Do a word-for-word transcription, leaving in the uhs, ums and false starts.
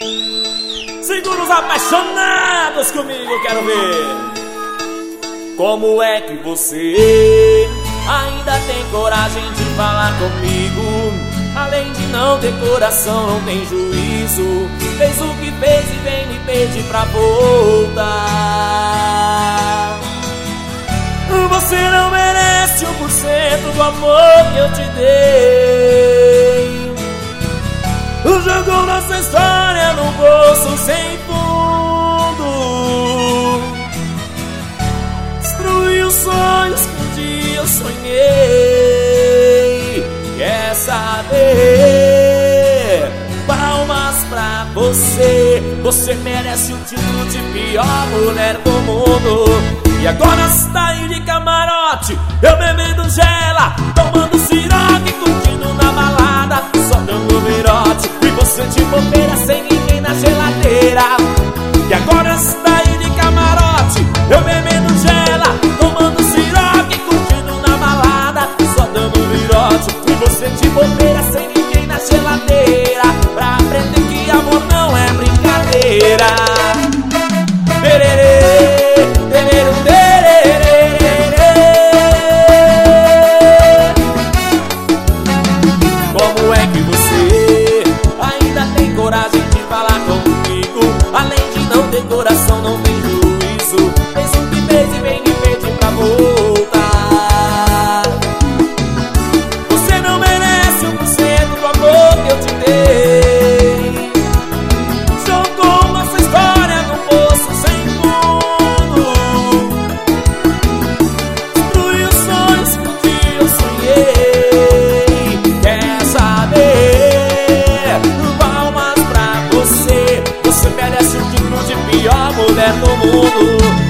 Segura os apaixonados comigo, quero ver. Como é que você ainda tem coragem de falar comigo? Além de não ter coração, não tem juízo. Fez o que fez e vem me pedir pra voltar. Você não merece um por cento do amor que eu te dei. Jogou nossa história num poço sem fundo. Destruiu os sonhos que um dia eu sonhei. Quer saber? Palmas pra você. Você merece o título de pior mulher do mundo. E agora está aí de camarote, eu bebendo gela, tomando siroque, curtindo na balada, só dando virote. E você de bobeira sem ninguém na geladeira. E agora está aí de camarote, eu bebendo gela, tomando siroque, curtindo na balada, só dando virote. E você de bobeira sem ninguém na geladeira, pra aprender que amor não é brincadeira. Tererê. Como é que você ainda tem coragem de falar comigo? Além de não ter coração, não tem juízo. Fez o que fez e vem me pedir pra voltar. Você não merece um por cento do amor que eu te dei. Jogou nossa história num poço sem fundo. Destruiu os sonhos que um dia eu sonhei. Palmas pra você. Você merece o título de pior mulher do mundo.